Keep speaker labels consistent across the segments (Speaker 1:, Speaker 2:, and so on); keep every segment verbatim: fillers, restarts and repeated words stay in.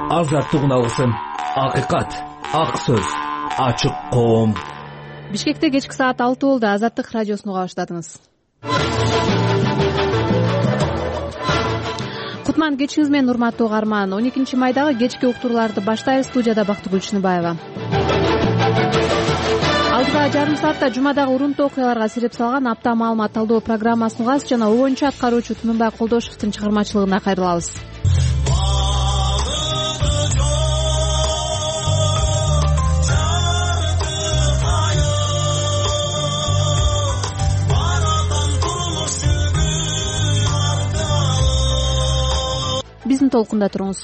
Speaker 1: Азаттык алсын, акыйкат, ак сөз, ачык коом.
Speaker 2: Бишкекте кечки саат алты болду. Азаттык радиосуну уга баштадыңыз. Кутман кечиңиз менен урматтуу угарман. он экинчи майдагы кечки уктурууларды баштайбыз. Студияда Бактыгүл Чыныбаева. Алдыда жарым саатта жумадагы урунтуу окуяларга сирип салган апта маалымат талдоо программасын угасыз жана о боюнча аткаруучу Тынымбай Колдошевдун чыгармачылыгына кайрылабыз. Биздин толкунда туруңуз.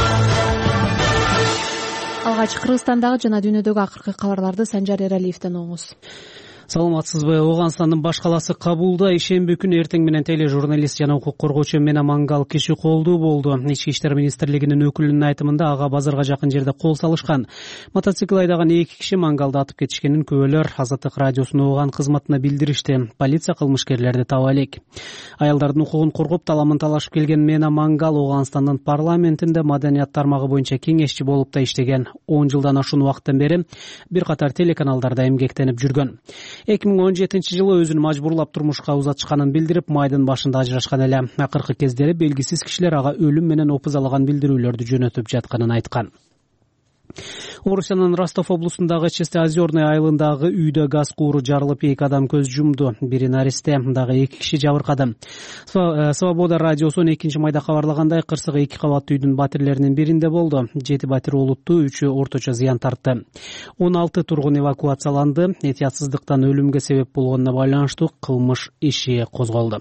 Speaker 2: Алгач Кыргызстандагы жана дүйнөдөгү акыркы кабарларды Санжар Эралиевден угуңуз.
Speaker 3: Саламатсызбы? Ооганстандын баш калаасы Кабулда ишемби күнү эртең менен теле журналист жана укук коргоочу Мена Мангал киши колдуу болду. Ички иштер министрлигинин өкүлүнүн айтымында ага базарга жакын жерде кол салышкан. Мотоцикл айдаган эки киши Мангалды атып кетишкенин күбөлөр Азаттык радиосуна уган кызматына билдиришти. Полиция кылмышкерлерди таба элек. Аялдардын укугун коргоп таламын талашып келген Мена Мангал Ооганстандын парламентинде маданият тармагы боюнча кеңешчи болуп да иштеген. он жылдан ашуун убакыттан бери бир катар телеканалдарда эмгектенип жүргөн. эки миң он жетинчи жылы өзүн мажбурлап турмушка узатышканын билдирип, майдын башында ажырашкан эле. Акыркы кездери белгисиз кишилер ага өлүм менен опузалаган билдирүүлөрдү жөнөтүп жатканын айткан. Орусиянын Ростов облусундагы Чистоозерный айылындагы үйдө газ кууру жарылып, эки адам көз жумду. Бири наристе, дагы эки киши жабыркады. Свобода радиосу он экинчи майда кабарлагандай, кырсык эки кабаттуу үйдүн батирлеринин биринде болду. жети батир олуттуу, үчөө орточо зыян тартты. он алты тургун эвакуацияланды. Этиятсыздыктан өлүмгө себеп болгонуна байланыштуу кылмыш иши козголду.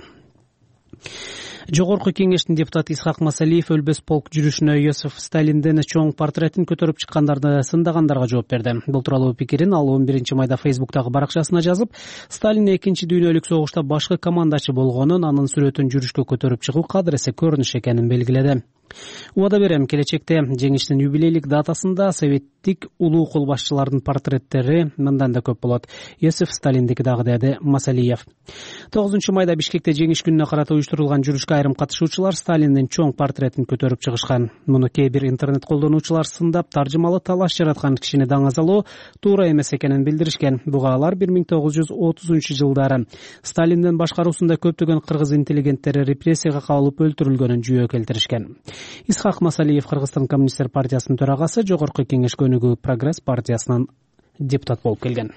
Speaker 3: Жогорку кеңештин депутаты Исхак Масалиев өлбөс полк жүрүшүнө Йосиф Сталиндин чоң портретин көтөрүп чыккандарды сындагандарга жооп берди. Бул тууралуу пикирин ал он биринчи майда Фейсбуктагы баракчасына жазып, Сталин экинчи дүйнөлүк согушта башкы командачы болгонун, анын сүрөтүн жүрүшкө көтөрүп чыгуу кадыресе көрүнүш экенин белгиледи. Убада берем, келечекте жеңиштин юбилейлик датасында советтик улуу кол башчылардын портреттери мындан да көп болот. Йосиф Сталиндики дагы, деди Масалиев. тогузунчу майда Бишкекте жеңиш күнүнө карата уюштурулган жүрүшкө айрым катышуучулар Сталиндин чоң портретин көтөрүп чыгышкан. Муну кээ бир интернет колдонуучулар сындап, таржымалы талаш жараткан кишини даңазалоо туура эмес экенин билдиришкен. Буга алар бир миң тогуз жүз отузунчу жылдары Сталиндин башкаруусунда көптөгөн кыргыз интеллигенттери репрессияга кабылып өлтүрүлгөнүн жүйө келтиришкен. Исхак Масалиев Кыргызстан коммунисттер партиясынын төрагасы, Жогорку кеңеш көнүгүү Прогресс партиясынан депутат болуп келген.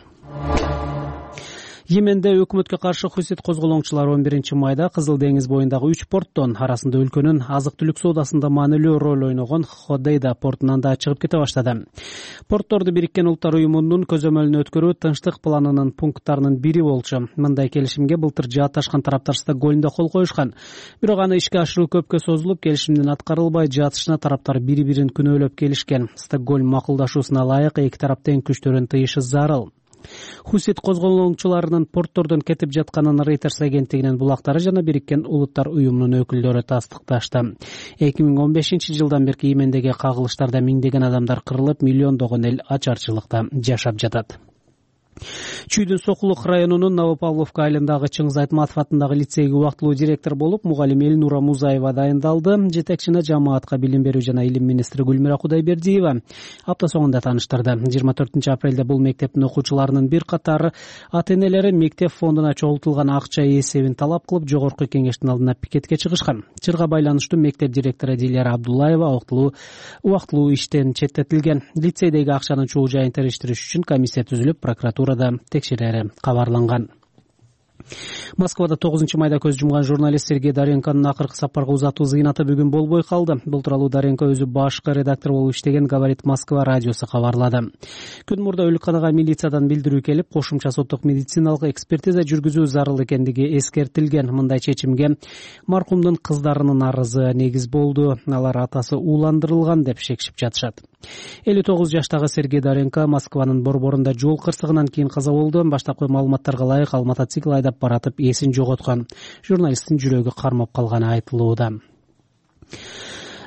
Speaker 3: Йеменде өкмөткө каршы хусит козголоңчулар он биринчи майда Кызыл деңиз боюндагы үч порттон, арасында өлкөнүн азык-түлүк соодасында маанилүү роль ойногон Ходейда портунан да чыгып кете баштады. Портторду Бириккен Улуттар уюмунун көзөмөлүнө өткөрүү тынчтык планынын пункттарынын бири болчу. Мындай келишимге былтыр жаатташкан тараптар Стокгольмдо кол коюшкан. Бирок аны ишке ашыруу көпкө созулуп, келишимдин аткарылбай жатышына тараптар бири-бирин күнөөлөп келишкен. Стокгольм макулдашуусуна ылайык эки тарап тең күчтөрүн тыйышы зарыл. Хусит козголоңчуларынын порттордон кетип жатканын Reuters агенттигинин булактары жана Бириккен Улуттар уюмунун өкүлдөрү тастыкташты. эки миң он бешинчи жылдан бери Йемендеги кагылыштарда миңдеген адамдар кырылып, миллиондогон эл ачарчылыкта жашап жатат. Чүйдүн Сокулук районунун Новопавловка айылындагы Чыңгыз Айтматов атындагы лицейге убактылуу директор болуп, мугалим Элнура Музаева дайындалды. Жетекчине жамаатка билим берүү жана илим министри Гүлмира Кудайбердиева апта соңунда таныштырды. жыйырма төртүнчү апрелде бул мектептин окуучуларынын бир катары ата-энелери мектеп фондуна чогултулган акча эсебин талап кылып, Жогорку кеңештин алдына пикетке чыгышкан. Чырга байланыштуу мектеп директору Дилера Абдуллаева убактылуу иштен четтетилген. Лицейдеги акчанын чуу жайын териштириш үчүн комиссия түзүлүп, прокуратурада текшерери кабарланган. Москвада тогузунчу майда көз жумган журналист Сергей Даренконун акыркы сапарга узатуу зыйнаты бүгүн болбой калды. Бул тууралуу Даренко өзү башкы редактор болуп иштеген Говорит Москва радиосу кабарлады. Күн мурда өлүкканага милициядан билдирүү келип, кошумча соттук медициналык экспертиза жүргүзүү зарыл экендиги эскертилген. Мындай чечимге маркумдун кыздарынын арызы негиз болду. Алар атасы ууландырылган деп шекишип жатышат. элүү тогуз жаштагы Сергей Даренко Москванын борборунда жол кырсыгынан кийин каза болду. Баштапкы маалыматтарга ылайык ал мотоцикл айдап баратып эсин жоготкон. Журналисттин жүрөгү кармап калганы айтылууда.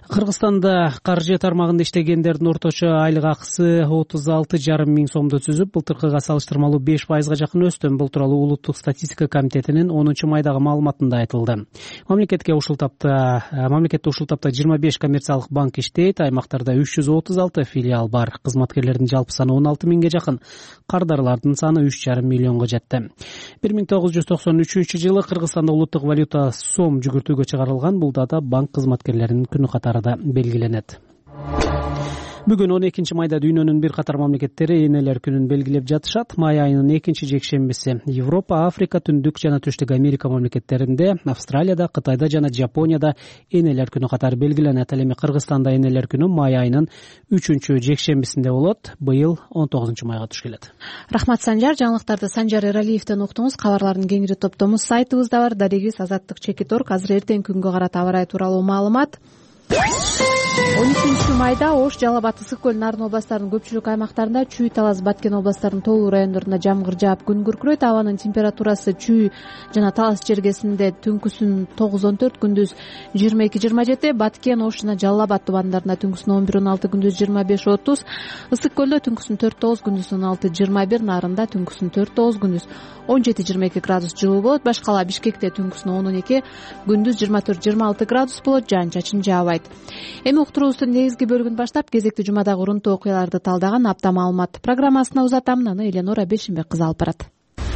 Speaker 3: Кыргызстанда каржы тармагында иштегендердин орточо айлык акысы отуз алты жарым миң сомду түзүп, былтыркыга салыштырмалуу беш пайызга жакын өстү. Бул тууралуу Улуттук статистика комитетинин онунчу майдагы маалыматында айтылды. Мамлекетке ушул тапта мамлекетте ушул тапта жыйырма беш коммерциялык банк иштейт. Аймактарда үч жүз отуз алты филиал бар. Кызматкерлердин жалпы саны он алты миңге жакын. Кардарлардын саны үч жарым миллионго жетти. бир миң тогуз жүз токсон үчүнчү жылы Кыргызстанда улуттук валюта сом жүгүртүүгө чыгарылган. Бул дата банк кызматкерлеринин күнү катары белгиленет. Бүгүн он экинчи майда дүйнөнүн бир катар мамлекеттери энелер күнүн белгилеп жатышат. Май айынын экинчи жекшембиси Европа, Африка, Түндүк жана Түштүк Америка мамлекеттеринде, Австралияда, Кытайда жана Жапонияда энелер күнү катары белгиленет. Ал эми Кыргызстанда энелер күнү май айынын үчүнчү жекшембисинде болот. Быйыл он тогузунчу майга туш келет.
Speaker 2: Рахмат, Санжар. Жаңылыктарды Санжар Эралиевден уктуңуз. Кабарлардын кеңири топтомуз сайтыбызда бар. Дарегиз Азаттык чекит точка орг. Азыр эртең күнгө карата аба ырайы тууралуу маалымат. он экинчи майда Ош, Жалал Абад, Ысык көл, Нарын областарынын көпчүлүк аймактарында, Чүй, Талас, Баткен областарынын тоолуу райондорунда жамгыр жаап, күн күркүрөйт. Абанын температурасы Чүй жана Талас жергесинде түнкүсүн тогуз он төрт, күндүз жыйырма эки жыйырма жети, Баткен, Ош жана Жалал Абад тубандарында түнкүсүн он бир он алты, күндүз жыйырма беш отуз, Ысык көлдө түнкүсүн төрт тогуз, күндүз он алты жыйырма бир, Нарында түнкүсүн төрт тогуз, күндүз он жети жыйырма эки градус жылуу болот. Башкала Бишкекте түнкүсүн он он эки, күндүз жыйырма төрт жыйырма алты градус болот. Жаан чачын жаабайт. Эми уктуруубуздун негизги бөлүгүн баштап, кезекти жумадагы урунтуу окуяларды талдаган апта маалымат программасына узатам. Аны Эленора Бешимбек кызы алып барат.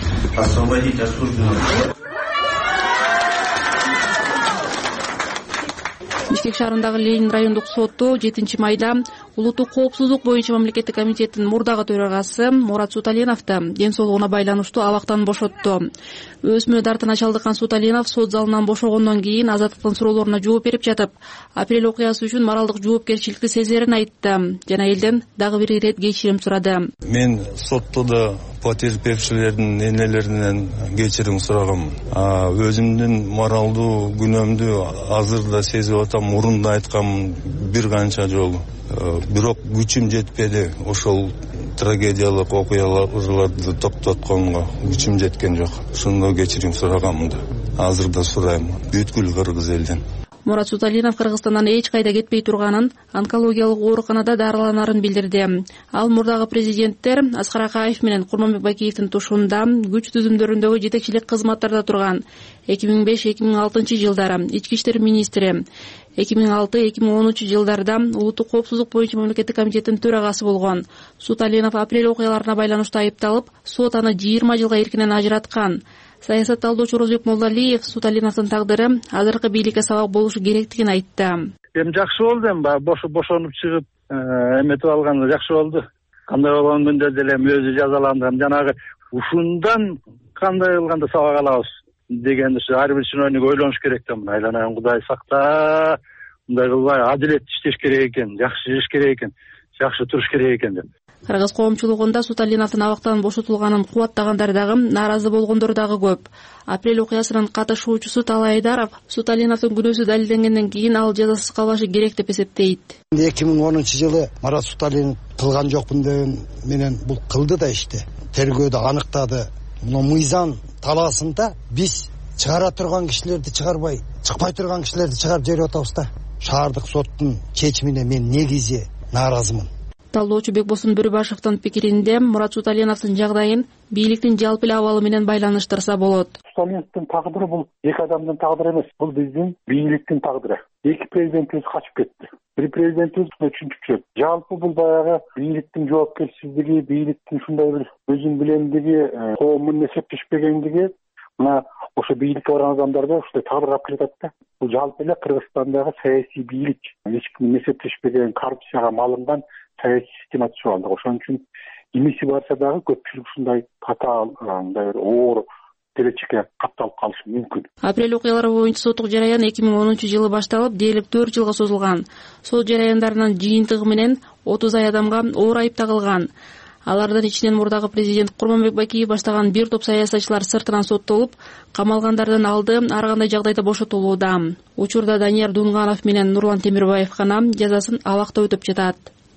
Speaker 2: Бишкек шаарындагы Ленин райондук соту жетинчи майда улуттук коопсуздук боюнча мамлекеттик комитеттин мурдагы төрагасы Мурат Суталиновду ден соолугуна байланыштуу абактан бошотту. Өсмө дартына чалдыккан Суталинов сот залынан бошогондон кийин азаттыктын суроолоруна жооп берип жатып, апрель окуясы үчүн моралдык жоопкерчиликти сезерин айтты жана элден дагы бир ирет кечирим сурады.
Speaker 4: Мен соттоодо потерпевчилердин энелеринен кечирим сурагам. Өзүмдүн моралдуу күнөөмдү азыр да сезип атам. Мурунда айткам бир канча жолу. Бирок күчүм жетпеди. Ошол трагедиялык окуяларды токтотконго күчүм жеткен жок. Ошондо кечирим сурагам да. Азыр да сурайм. Бүткүл кыргыз элден.
Speaker 2: Мурат Суталинов Кыргызстандан эч кайда кетпей турганын, онкологиялык ооруканада дарыланарын билдирди. Ал мурдагы президенттер Аскар Акаев менен Курманбек Бакиевдин тушунда күч түзүмдөрүндөгү жетекчилик кызматтарда турган. эки миң беш эки миң алтынчы жылдары ички иштер министри, эки миң алты эки миң онунчу жылдарда улуттук коопсуздук боюнча мамлекеттик комитеттин төрагасы болгон. Суталинов апрель окуяларына байланыштуу айыпталып, сот аны жыйырма жылга эркинен ажыраткан. Саясатталдоочу Розбек Молдалиев Суталиновдун тагдыры азыркы бийликке сабак болушу керектигин айтты.
Speaker 5: Эми жакшы болду, эми бошу бошонуп чыгып эметип алганы жакшы болду. Кандай болгон күндө деле эми өзү жазаланган, жанагы ушундан кандай кылганда сабак алабыз деген ушу ар бир чиновник ойлонуш керек да. Мына айланайын, Кудай сакта, мындай кылбай адилет иштеш керек экен, жакшы жеш керек экен, жакшы туруш керек экен деп.
Speaker 2: Кыргыз коомчулугунда Суталиновдун абактан бошотулганын кубаттагандар дагы, нааразы болгондор дагы көп. Апрель окуясынын катышуучусу Талай Айдаров Суталиновдун күнөөсү далилденгенден кийин ал жазасыз калбашы керек деп эсептейт.
Speaker 6: эки миң онунчу жылы Мурат Суталинов кылган жокмун деген менен бул кылды да ишти. Тергөөдө аныктады. Мына мыйзам талаасында биз чыгара турган кишилерди чыгарбай, чыкпай турган кишилерди чыгарып жиберип атабыз да. Шаардык соттун чечимине мен негизи нааразымын.
Speaker 2: Талдоочу Бекбосун Бүрүбашевдин пикиринде Мурат Суталиновдун жагдайын бийликтин жалпы эле абалы менен байланыштырса болот.
Speaker 7: Суталиновдун тагдыры бул эки адамдын тагдыры эмес, бул биздин бийликтин тагдыры. Эки президентибиз качып кетти. Бир президентибиз түшүнүп, жалпы бул баягы бийликтин жоопкерчилиги, бийликтин ушундай бир өзүн билемдиги, коомун эсептешпегендиги, мына ошо бийликке барган адамдарда ушундай тагдыр алып келет да. Бул жалпы эле Кыргызстандагы саясий бийлик, эч ким эсептешпеген, коррупцияга малынган саясий система түшүп алды. Ошон үчүн имиси барса дагы көпчүлүк ушундай катаал, мындай оор келечекке катталып калышы мүмкүн.
Speaker 2: Апрель окуялары боюнча соттук жараян эки миң онунчу жылы башталып, дээрлик төрт жылга созулган. Сот жараяндарынын жыйынтыгы менен отуз ай адамга оор айып тагылган. Алардын ичинен мурдагы президент Курманбек Бакиев баштаган бир топ саясатчылар сыртынан соттолуп, камалгандардын алды ар кандай жагдайда бошотулууда. Учурда Данияр Дунганов менен Нурлан Темирбаев гана жазасын абакта өтөп жатат.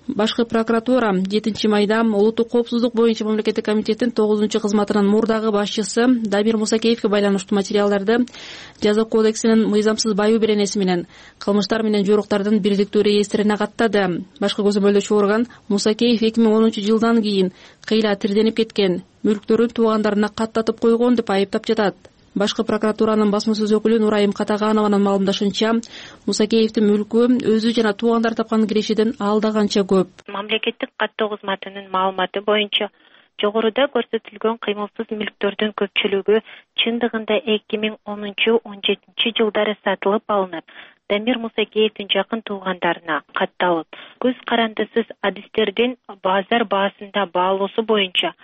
Speaker 8: Башкы прокуратура жетинчи майда улуттук коопсуздук боюнча мамлекеттик комитеттин тогузунчу кызматынын мурдагы башчысы Дамир Мусакеевге байланыштуу материалдарды Жаза кодексинин мыйзамсыз байоо беренеси менен кылмыштар менен жоруктардын бирдиктүү реестрине каттады. Башкы көзөмөлдөөчү орган Мусакеев эки миң онунчу жылдан кийин кыйла тирденип кеткен, мүлктөрүн туугандарына каттатып койгон деп айыптап жатат. Башкы прокуратуранын басма сөз өкүлү Нурайым Катаганованын маалымдашынча, Мусакеевдин мүлкү өзү жана туугандар тапкан кирешиден алдаганча көп.
Speaker 9: Мамлекеттик каттоо кызматынын маалыматы боюнча жогоруда көрсөтүлгөн кыймылсыз мүлктөрдүн көпчүлүгү чындыгында эки миң онунчу он жетинчи жылдары сатылып алынып, Дамир Мусакеевдин жакын туугандарына катталып, көз карандысыз адистердин базар баасында баалоосу боюнча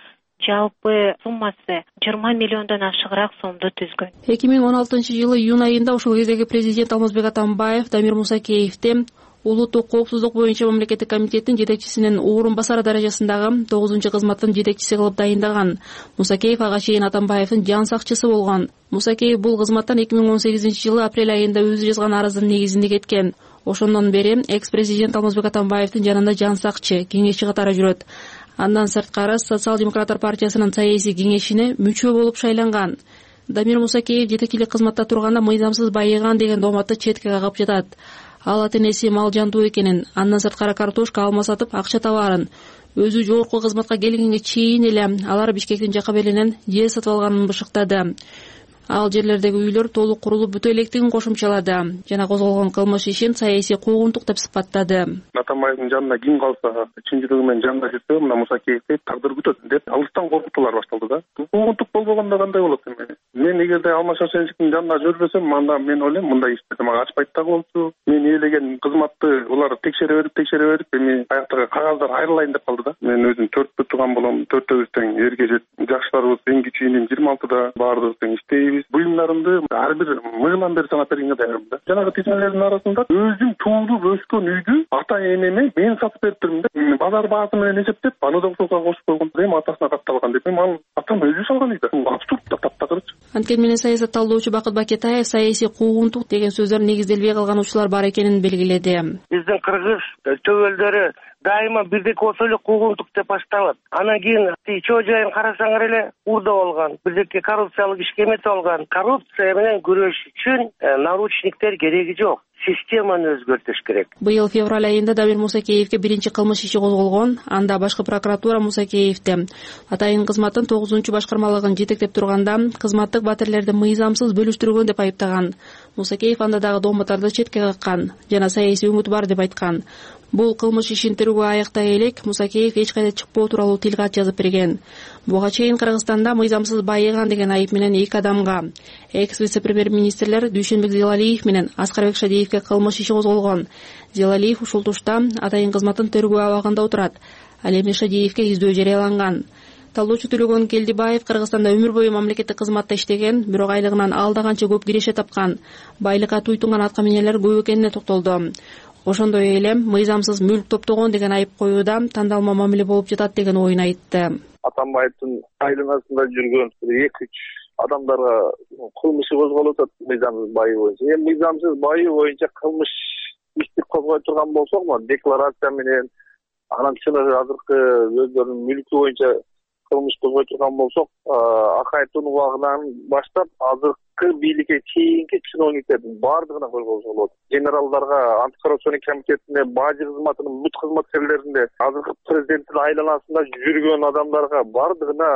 Speaker 9: жалпы суммасы жыйырма миллиондон ашыгыраак сомду түзгөн.
Speaker 8: эки миң он алтынчы жылы июнь айында ошол кездеги президент Алмазбек Атамбаев Дамир Мусакеевди улуттук коопсуздук боюнча мамлекеттик комитеттин жетекчисинин орун басары даражасындагы тогузунчу кызматтын жетекчиси кылып дайындаган. Мусакеев ага чейин Атамбаевдин жан сакчысы болгон. Мусакеев бул кызматтан эки миң он сегизинчи жылы апрель айында өзү жазган арыздын негизинде кеткен. Ошондон бери экс-президент Алмазбек Атамбаевдин жанында жан сакчы, кеңешчи катары жүрөт. Андан сырткары Социал-демократтар партиясынын саясий кеңешине мүчө болуп шайланган. Дамир Мусакеев жетекчилик кызматта турганда мыйзамсыз байыган деген дооматты четке кагып жатат. Ал ата-энеси мал жандуу экенин, андан сырткары картошка, алма сатып акча табаарын, өзү жогорку кызматка келгенге чейин эле алар Бишкектин жакка белинен жер сатып алганын бышыктады. Ал жерлердеги үйлөр толук курулуп бүтө электигин кошумчалады жана козголгон кылмыш ишин саясий куугунтук деп сыпаттады.
Speaker 7: Атамбаевдин жанына ким калса, чынчылыгы менен жанында жүрсө, мына Мусакеевди тагдыр күтөт деп алыстан коркутуулар башталды да. Куугунтук болбогондо кандай болот эми? Мен эгерде Алмаз Шаршенчиктин жанында жүрбөсөм, анда мен ойлойм мындай ишти мага ачпайт да болчу. Мен ээлеген кызматты улар текшере берип, текшере берип, эми аяктагы кагаздар айрылайын деп калды да. Мен өзүм төрттө турган болом, төртөөбүз тең эрге жет. Жаштарыбыз эң кичүүнүн жыйырма алтыда баардыгыбыз тең иштейбиз. Буюмдарымды ар бир мыйылан бери санап бергенге даярмын да. Жанагы тизмелердин арасында өзүм туулуп өскөн үйдү ата энеме мен сатып берип турмун да. Базар баасы менен эсептеп, аны да ошого кошуп койгон. Эми атасына катталган деп, эми ал атам өзү салган үйдү. Абсурд да, таптакырчы.
Speaker 8: Анткени менен саясат талдоочу Бакыт Бакетаев саясий куугунтук деген сөздөр негизделбей калган учурлар бар экенин белгиледи.
Speaker 10: Биздин кыргыз төбөлдөрү дайыма бирдеке болсо эле куугунтук деп башталат. Анан кийин чоо жайын карасаңар эле урда болгон, бирдеке коррупциялык ишке эметип алган. Коррупция менен күрөш үчүн наручниктер кереги жок. Системаны өзгөртүш керек.
Speaker 8: Быйыл февраль айында Дамир Мусакеевге биринчи кылмыш иши козголгон. Анда башкы прокуратура Мусакеевди атайын кызматтын тогузунчу башкармалыгын жетектеп турганда кызматтык батирлерди мыйзамсыз бөлүштүргөн деп айыптаган. Мусакеев анда дагы дооматтарды четке каккан жана саясий үмүт бар деп айткан. Бул кылмыш ишин тергөө аяктай элек Мусакеев эч кайда чыкпоо тууралуу тилкат жазып берген. Буга чейин Кыргызстанда мыйзамсыз байыган деген айып менен эки адамга, экс-вице-премьер-министрлер Дүйшөнбек Зилалиев менен Аскарбек Шадиевге кылмыш иши козголгон. Зилалиев ушул тушта атайын кызматтын тергөө абагында отурат. Ал эми Шадиевге издөө жарыяланган. Талоочу Төлөгөн Келдибаев Кыргызстанда өмүр бою мамлекеттик кызматта иштеген, бирок айлыгынан алдаганча көп киреше тапкан, байлыкка туйтунган атка минелер көп экенине токтолду. Ошондой эле мыйзамсыз мүлк топтогон деген айып коюуда тандалма мамиле болуп жатат деген оюн айтты.
Speaker 11: Атамбаевдин айланасында жүргөн эки үч адамдарга кылмышы козголуп атат мыйзамсыз байоо боюнча. Эми мыйзамсыз байоо боюнча кылмыш ишти козгой турган болсокмо, декларация менен анан чыныгы азыркы өздөрүнүн мүлкү боюнча кылмыш козгой турган болсок, Акаевдин убагынан баштап азыркы бийликке чейинки чиновниктердин баардыгына койгозулса болот. Генералдарга, антикоррупционный комитетине, бажы кызматынын бүт кызматкерлерине, азыркы президенттин айланасында жүргөн адамдарга баардыгына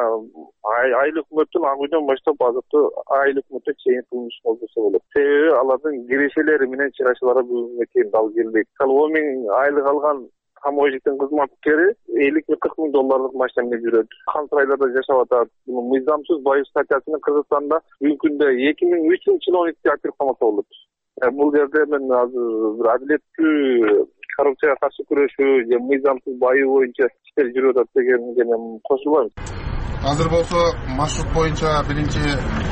Speaker 11: айыл өкмөттүн ак үйдөн баштап азыркы айыл өкмөткө чейин кылмыш козголсо болот. Себеби алардын кирешелери менен чыгашалары бүгүнгө чейин дал келбейт. он миң айлык алган Таможниктин кызматкери элүү миң кырк миң долларлык машинамен жүрөт. Кантип айларда жашап атат. Мыйзамсыз байоо статьясынын Кыргызстанда бүгүнкү күндө эки миң үч миң чиновникти алып камакка болот. Бул жерде мен азыр бир адилеттүү коррупцияга каршы күрөшүү же мыйзамсыз байоо боюнча иштер жүрүп атат дегенге мен кошулбайм.
Speaker 12: Азыр болсо маршрут боюнча биринчи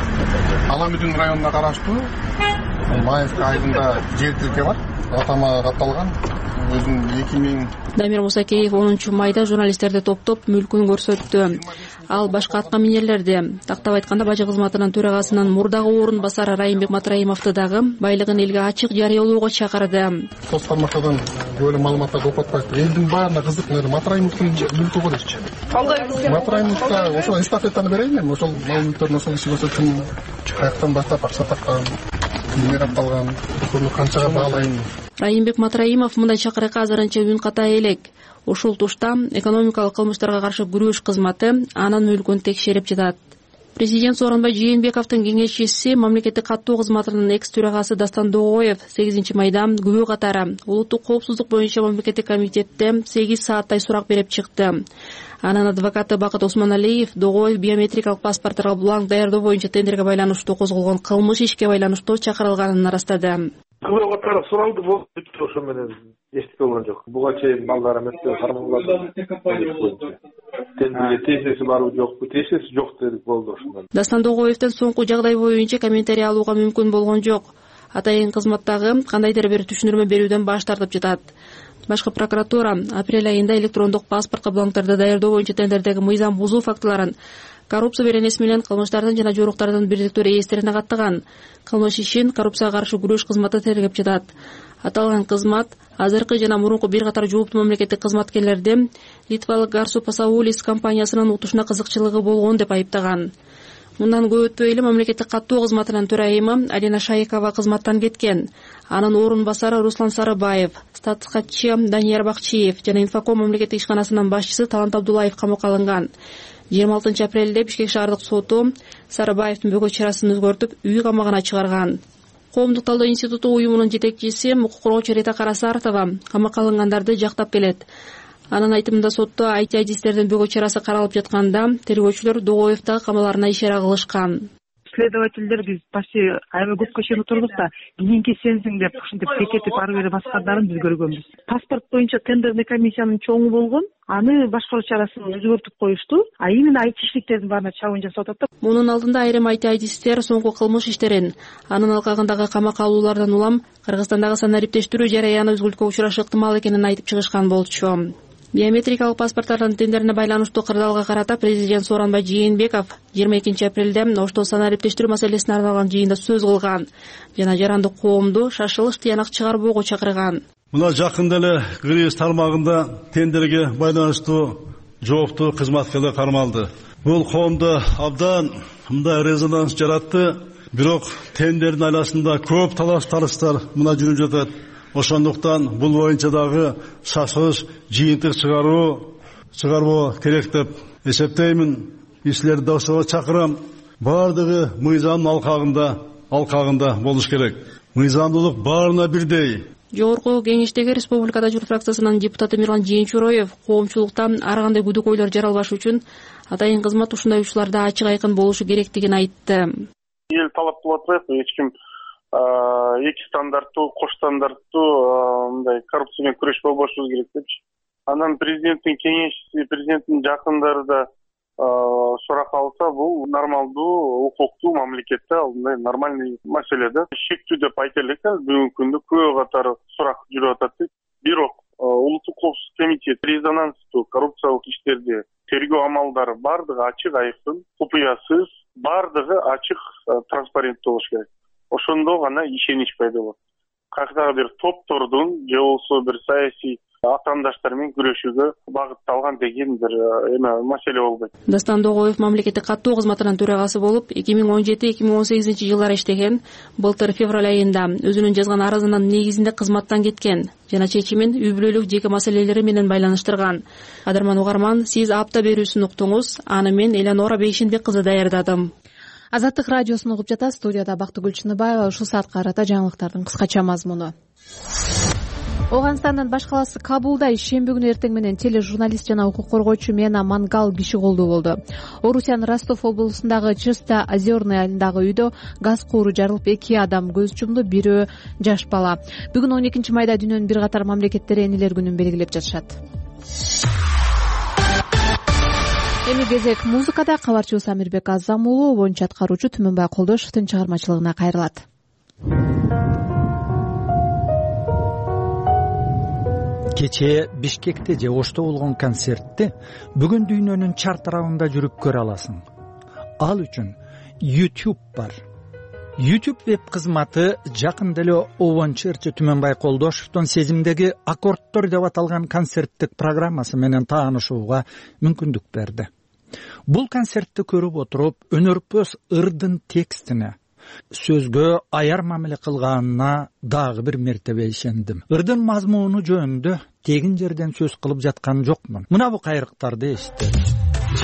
Speaker 12: Аламүдүн районуна караштуу Баевка айылында жер тилке бар. Атама катталган. өзүм эки миң
Speaker 8: Дамир Мусакеев онунчу майда журналисттерди топтоп мүлкүн көрсөттү. Ал башка атка минерлерди, тактап айтканда бажы кызматынын төрагасынын мурдагы орун басары Райымбек Матраимовду дагы байлыгын элге ачык жарыялоого чакырды.
Speaker 12: соц тармактардан көп эле маалыматтарды окуп атпайбы. Элдин баарына кызык, Матраимовдун мүлкү го дечи. Матраимовго ошол эстафетаны берейин эми, ошол мал мүлктөрүн ошол киши болсо ким каяктан баштап акча тапкан, кимдер аткалган, ошону канчага баалайын.
Speaker 8: Райымбек Матраимов мындай чакырыкка азырынча үн ката элек. Ушул тушта экономикалык кылмыштарга каршы күрөш кызматы анын мүлкүн текшерип жатат. Президент Сооронбай Жээнбековдун кеңешчиси, мамлекеттик каттоо кызматынын экс төрагасы Дастан Догоев сегизинчи майда күбө катары улуттук коопсуздук боюнча мамлекеттик комитетте сегиз сааттай сурак берип чыкты. Анын адвокаты Бакыт Осмоналиев Догоев биометрикалык паспорттарга бланк даярдоо боюнча тендерге байланыштуу козголгон кылмыш ишке байланыштуу чакырылганын ырастады.
Speaker 13: Күбө катары суралды, болду бүттү, ошо менен эчтеке болгон жок. Буга чейин балдар эмесе кармалган. Тендерге тиешеси барбы жокпу? Тиешеси жок дедик, болду ошондон.
Speaker 8: Дастан Догоевден соңку жагдай боюнча комментарий алууга мүмкүн болгон жок. Атайын кызматтагы кандайдыр бир түшүндүрмө берүүдөн баш тартып жатат. Башкы прокуратура апрель айында электрондук паспортко бланктарды даярдоо боюнча тендердеги мыйзам бузуу фактыларын, коррупция беренеси менен кылмыштардын жана жоруктардын бирдиктүү реестрине каттаган. Кылмыш ишин коррупцияга каршы күрөш кызматы тергеп жатат. Аталган кызмат азыркы жана мурунку бир катар жооптуу мамлекеттик кызматкерлерди Литвалык Гарсу Пасаулис компаниясынын утушуна кызыкчылыгы болгон деп айыптаган. Мындан көп өтпөй эле мамлекеттик каттоо кызматынын төрайымы Алина Шаикова кызматтан кеткен. Анын орун басары Руслан Сарыбаев, статскатчы Данияр Бакчиев жана Инфоком мамлекеттик ишканасынын башчысы Талант Абдуллаев камакка алынган. жыйырма алтынчы апрелде Бишкек шаардык соту Сарыбаевдин бөгөт чарасын өзгөртүп, үй камагына чыгарган. Коомдук талдоо институту уюмунун жетекчиси укук коргоочу Рита Карасартова камакка алынгандарды жактап келет. Анын айтымында сотто ай ти айдистердин бөгөт чарасы каралып жатканда тергөөчүлөр Догоевдагы камаларына ишара кылышкан.
Speaker 14: Следовательдер биз почти аябай көпкө чейин отурдук да, кийинки сенсиң деп ушинтип кекетип ары бери баскандарын биз көргөнбүз. Паспорт боюнча тендерный комиссиянын чоңу болгон, аны башкаруу чарасын өзгөртүп коюшту, а именно айтишниктердин баарына чабын жасап атат.
Speaker 8: Мунун алдында айрым ай ти айдистер соңку кылмыш иштерин, анын алкагындагы камакка алуулардан улам Кыргызстандагы санариптештирүү жараяны өзгөлткө учурашы ыктымал экенин айтып чыгышкан болчу. Биометрикалык паспорттардын тендерине байланыштуу кырдаалга карата президент Сооронбай Жээнбеков жыйырма экинчи апрелде Ошто санариптештирүү маселесине арналган жыйында сөз кылган жана жарандык коомду шашылыш тыянак чыгарбоого чакырган.
Speaker 15: Мына жакында эле кыргыз тармагында тендерге байланыштуу жооптуу кызматкерлер кармалды. Бул коомдо абдан мындай резонанс жаратты, бирок тендердин айласында көп талаш тарыштар мына жүрүп жатат. Ошондуктан бул боюнча дагы шашылыш жыйынтык чыгаруу чыгарбоо керек деп эсептеймин. Силерди да ошого чакырам. Бардыгы мыйзамдын алкагында алкагында болуш керек. Мыйзамдуулук баарына бирдей.
Speaker 8: Жогорку кеңештеги Республикада журт фракциясынын депутаты Мирлан Жээнчуроев коомчулуктан ар кандай күдүкөйлөр жаралбаш үчүн атайын кызмат ушундай учурларда ачык айкын болушу керектигин айтты.
Speaker 7: Эл талап кылып атпайбы, эч ким эки стандарттуу, кош стандарттуу мындай коррупция менен күрөш болбошубуз керек депчи. Анан президенттин кеңешчиси, президенттин жакындары да сурак алса, бул нормалдуу, укуктуу мамлекетте мындай нормальный маселе да. Шектүү деп айта элек, бүгүнкү күндө көп катары сурак жүрүп атат. Бирок улуттук коопсуздук комитети резонанстуу коррупциялык иштерди тергөө амалдары бардыгы ачык айкын, купуясыз, бардыгы ачык, транспаренттүү болуш керек. Ошондо гана ишенич пайда болот. Кайдагы бир топтордун же болбосо бир саясий атаандаштар менен күрөшүүгө багытталган деген бир эме маселе болбойт.
Speaker 8: Дастан Догоев мамлекеттик каттоо кызматынын төрагасы болуп эки миң он жети эки миң он сегизинчи жылдары иштеген. Былтыр февраль айында өзүнүн жазган арызынын негизинде кызматтан кеткен жана чечимин үй бүлөлүк жеке маселелери менен байланыштырган. Кадырман угарман, сиз апта берүүсүн уктуңуз. Аны мен Элеонора Бейшенбек кызы даярдадым.
Speaker 2: Азаттык радиосун угуп жатасыз. Студияда Бактыгүл Чыныбаева. Ушул саатка карата жаңылыктардын кыскача мазмуну. Ооганстандын баш калаасы Кабулда ишемби күнү эртең менен тележурналист жана укук коргоочу Мена Мангал киши колдуу болду. Орусиянын Ростов облусундагы Чисто Озерный айылындагы үйдө газ кууру жарылып, эки адам көз жумду, бирөө жаш бала. Бүгүн он экинчи майда дүйнөнүн бир катар мамлекеттери энелер күнүн белгилеп жатышат. Эми кезек музыкада. Кабарчыбыз Амирбек Азам уулу, боюнча аткаруучу Түмөнбай Колдошевдун чыгармачылыгына кайрылат.
Speaker 16: Кечээ Бишкекте же Ошто болгон концертти бүгүн дүйнөнүн чарт тарабында жүрүп көрө аласың. Ал үчүн YouTube бар. YouTube веб кызматы жакында эле Обончу ырчы Түмөнбай Колдошевдун Сезимдеги аккордтор деп аталган концерттик программасы менен таанышууга мүмкүндүк берди. Бул концертти көрүп отуруп, өнөрпөз ырдын текстине, сөзгө аяр мамиле кылганына дагы бир мертебе ишендим. Ырдын мазмуну жөнүндө тегин жерден сөз кылып жаткан жокмун. Мына бу кайрыктарды эситтиңиз.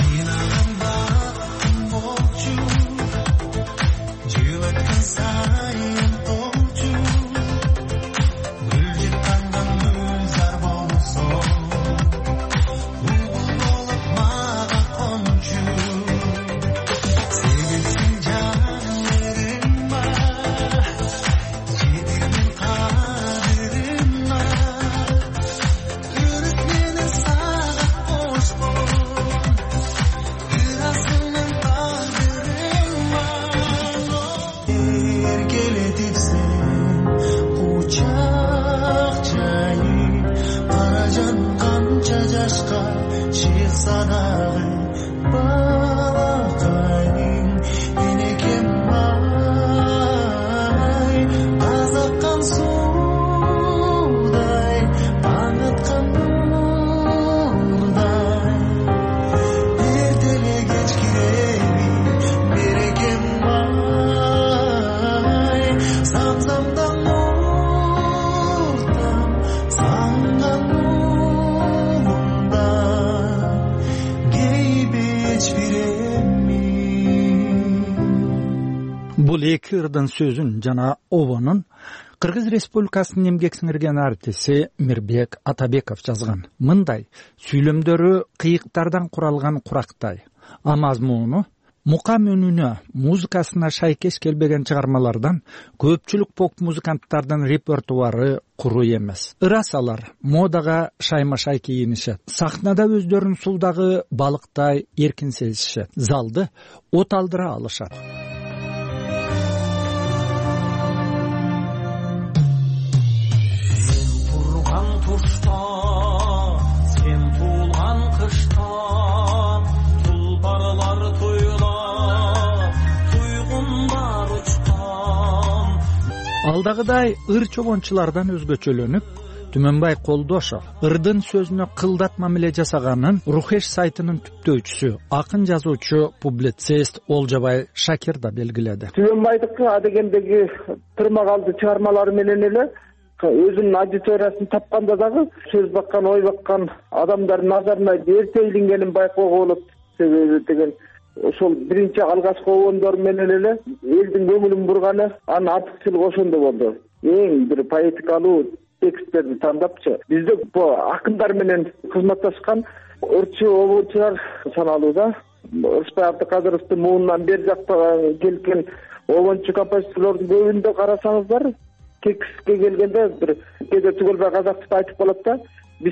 Speaker 16: Бул эки ырдын сөзүн жана обонун Кыргыз Республикасынын эмгек сиңирген артиси Мирбек Атабеков жазган. Мындай сүйлөмдөрү кыйыктардан куралган курактай, а мазмуну мукам үнүнө, музыкасына шайкеш келбеген чыгармалардан көпчүлүк поп музыканттардын репертуары куруу эмес. Ырасалар модага шайма-шай кийинишет. Сахнада өздөрүн суудагы балыктай эркин сезишет. Залды от алдыра алышат.
Speaker 17: Sen tuğulgan kışta tulparlar toylap tuygunlar uçtan.
Speaker 16: Алдагыдай ыр чобончулардан өзгөчөлөнүп, Түмөнбай Колдошов ырдын сөзүнө кылдат мамиле жасаганын Рухеш сайтынын түптөөчүсү, акын жазуучу, публицист Олжобай Шакир да белгиледи.
Speaker 18: Түмөнбайдыкы адегендеги тырмагалды чыгармалары менен эле өзүнүн аудиториясын тапканда дагы сөз баккан, ой баккан адамдардын назарына эрте илингенин байкоого болот. Себеби деген ошол биринчи алгачкы обондор менен эле элдин көңүлүн бурганы, анын артыкчылыгы ошондо болду. Эң бир поэтикалуу тексттерди тандапчы. Бизде бу акындар менен кызматташкан ырчы обончулар саналуу да. Ырысбай Абдыкадыровдун муунунан бери жакта келген обончу композиторлордун көбүндө карасаңыздар, кекске келгенде бир кээде Түгөлбай Казаков айтып калат да, биз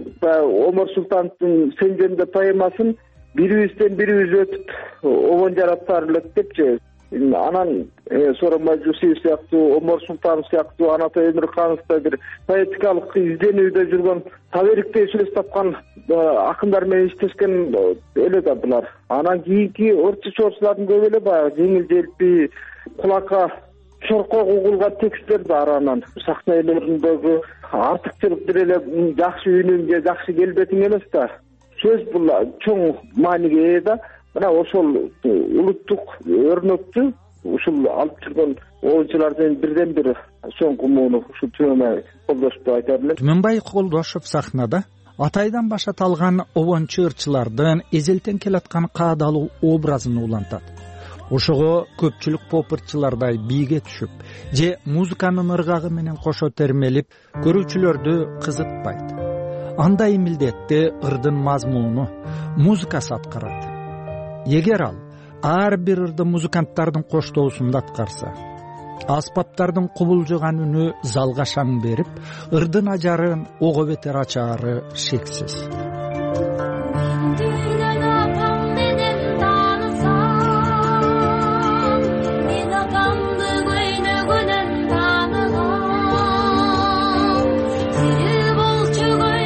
Speaker 18: Омар Султановдун Сен жөнүндө поэмасын бирибизден бирибиз өтүп обон жараттар элек депчи. Анан Сооронбай Жусиев сыяктуу, Омар Султанов сыяктуу, Анатай Эмирхановдой бир поэтикалык изденүүдө жүргөн, табериктей сөз тапкан акындар менен иштешкен эле да булар. Анан кийинки ырчы чорчулардын көбү эле баягы жеңил желпи, кулакка чоркок угулган тексттер бар. Анан сахна ээлериндеги артыкчылык бир эле жакшы үнүң же жакшы келбетиң эмес да. Сөз бул чоң мааниге ээ да. Мына ошол улуттук өрнөктү ушул алып жүргөн оюнчулардын бирден бири соңку мууну ушу Түмөнбай Колдошевду айтар элем.
Speaker 16: Түмөнбай Колдошев сахнада атайдан баштап алган обончу ырчылардын эзелтен келаткан каадалуу образын улантат. Ошого көпчүлүк поп ырчылардай бийге түшүп, же музыканын ыргагы менен кошо термелип, көрүүчүлөрдү кызытпайт. Андай милдетти ырдын мазмуну, музыкасы аткарат. Эгер ал ар бир ырды музыканттардын коштоосунда аткарса, аспаптардын кубулжуган үнү залга шаң берип, ырдын ажарын ого бетер ачаары шексиз.
Speaker 17: Bolçu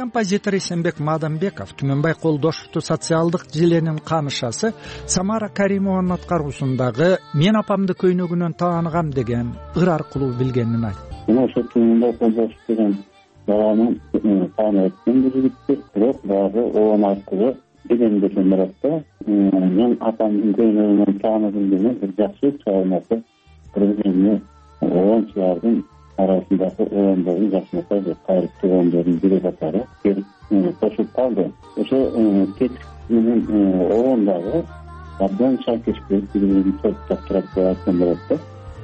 Speaker 16: композитор Эсенбек Мадамбеков Түмөнбай Колдошевду социалдык желенин камышасы Самара Каримованын аткаруусундагы «Мен апамды көйнөгүнөн тааныгам» деген ыр аркылуу билгенин айтты.
Speaker 19: Мына ошо Түмөнбай Колдошев деген баланын таанып өткөн жигитти, бирок дагы оон аркылуу деген десем барат да. Мен апамдын көйнөгүнөн тааныдым деген бир жакшы чыгармасы, бир оончулардын арасындагы оондордун жакшынакай кайрыктуу оондордун бири катары кошулуп калды. Ошо текст менен оондагы абдан шакешпей бири-бирин топтоп турат деп айткан болот да.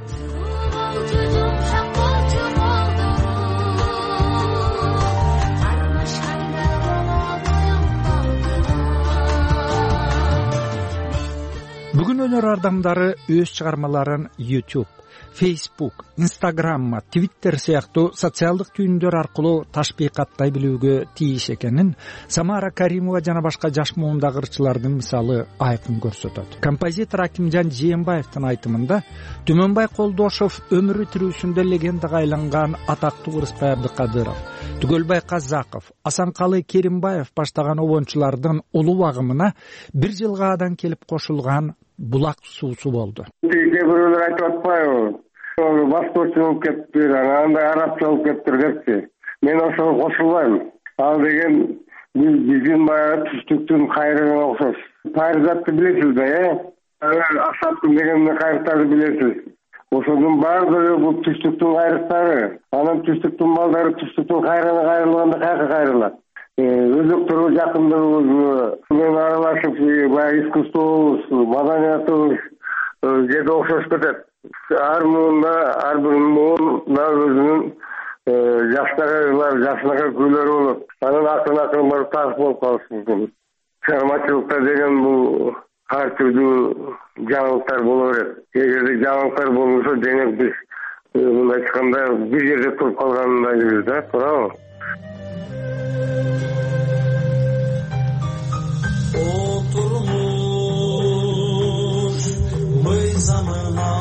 Speaker 16: Бүгүн өнөр адамдары өз чыгармаларын YouTube, Facebook, Instagram, Twitter сыяктуу социалдык түйүндөр аркылуу ташбийкаттай билүүгө тийиш экенин Самара Каримова жана башка жаш муундагы ырчылардын мисалы айкын көрсөтөт. Композитор Акимжан Жээнбаевдин айтымында Түмөнбай Колдошев өмүрү тирүүсүндө легендага айланган атактуу Ырыспай Абдыкадыров, Түгөлбай Казаков, Асанкалы Керимбаев баштаган обончулардын улуу агымына бир жылгаадан келип кошулган булак суусу болду.
Speaker 20: Кээ бирөөлөр айтып атпайбы? Восточный болуп кетиптир, андай арабча болуп кетиптир депчи. Мен ошого кошулбайм. Ал деген биздин баягы түштүктүн кайрыгына окшош. Пайрзатты билесиз да, э? Асаптын деген кайрыктарды билесиз. Ошонун баардыгы бул түштүктүн кайрыктары. Анан түштүктүн балдары түштүктүн кайрыгына кайрылганда каяка кайрылат? Өзөктөргө жакындыгыбыз менен аралашып, баягы искусствобуз, маданиятыбыз жеде окшош кетет. Ар муунда, ар бир муунда өзүнүн жакшынакай, жакшынакай күйлөрү болот. Анан акырын-акырын барып таап болуп калыш мүмкүн. Чыгармачылыкта деген бул ар түрдүү жаңылыктар боло берет. Эгерде жаңылыктар болбосо, демек биз мындай айтканда бир жерде туруп калгандайбыз да, туурабы?
Speaker 17: Oturmuş meyzamına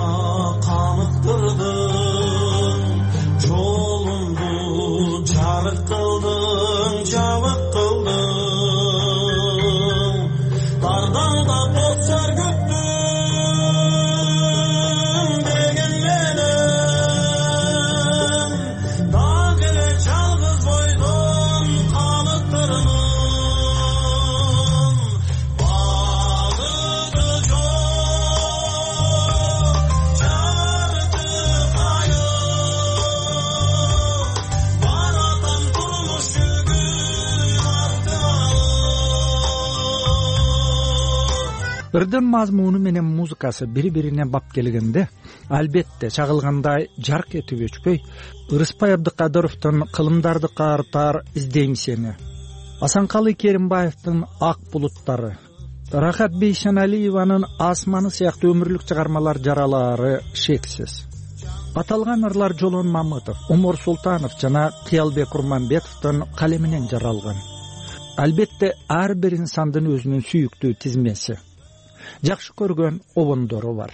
Speaker 17: kanıktırdın, yolundu çarık kıldın, çabuk kıldın, dardan da bozar güttün degen menem, dağ gele çalgız boydun kanıktırdın.
Speaker 16: Ырдын мазмуну менен музыкасы бири-бирине бап келгенде, албетте чагылгандай жарк этип өчпөй, Ырыспай Абдыкадыровдун кылымдарды картар издейм сени, Асанкалы Керимбаевдин Ак булуттары, Рахат Бейшеналиеванын Асманы сыяктуу өмүрлүк чыгармалар жаралары шексиз. Аталган ырлар Жолон Мамытов, Умар Султанов жана Кыялбек Урманбетовдун калеминен жаралган. Албетте ар бир инсандын өзүнүн сүйүктүү тизмеси, жакшы көргөн обондору бар.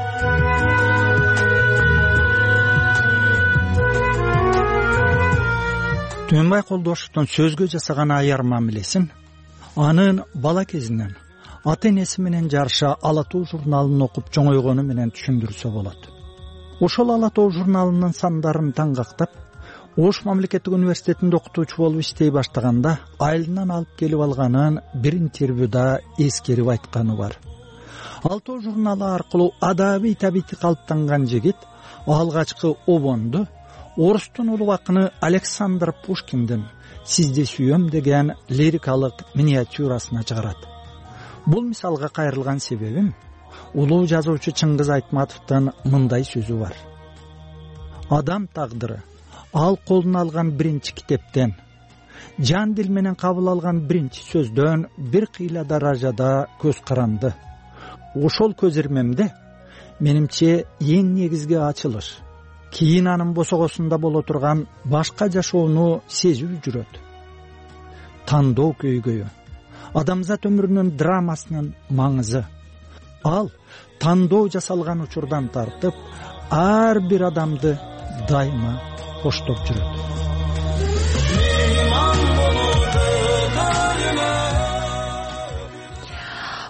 Speaker 16: Түмөнбай Колдошевдун сөзгө жасаган аяр мамилесин анын бала кезинен ата-энеси менен жарыша Ала тоо журналын окуп чоңойгону менен түшүндүрсө болот. Ошол Ала тоо журналынын сандарын таңгактап, Ош мамлекеттик университетинде окутуучу болуп иштей баштаганда айылынан алып келип алганын бир интервьюда эскерип айтканы бар. Ала тоо журналы аркылуу адабий табити калыптанган жигит алгачкы обонду орустун улуу акыны Александр Пушкиндин «Сизди сүйөм» деген лирикалык миниатюрасына чыгарат. Бул мисалга кайрылган себебим улуу жазуучу Чыңгыз Айтматовдун мындай сөзү бар. Адам тагдыры ал колуна алган биринчи китептен, жан дил менен кабыл алган биринчи сөздөн бир кыйла даражада көз каранды. Ошол көз ирмемде менимче эң негизги ачылыш, кийин анын босогосунда боло турган башка жашоону сезүү жүрөт. Тандоо көйгөйү, адамзат өмүрүнүн драмасынын маңызы. Ал тандоо жасалган учурдан тартып, ар бир адамды дайыма коштоп жүрөт.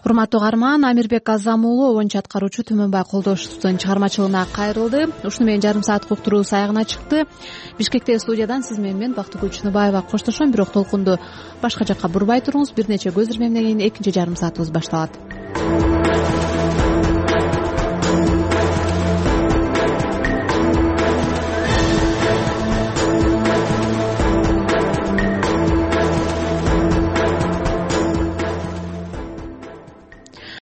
Speaker 2: урматтуу угарман, Амирбек Азам уулу обончу аткаруучу Түмөнбай Колдошевдун чыгармачылыгына кайрылды. ушуну менен жарым саат уктуруубуз аягына чыкты. Бишкектеги студиядан сиз менен мен Бактыгүл Чыныбаева коштошом, бирок толкунду башка жакка бурбай туруңуз. Бир нече көз ирмемден кийин экинчи жарым саатыбыз башталат.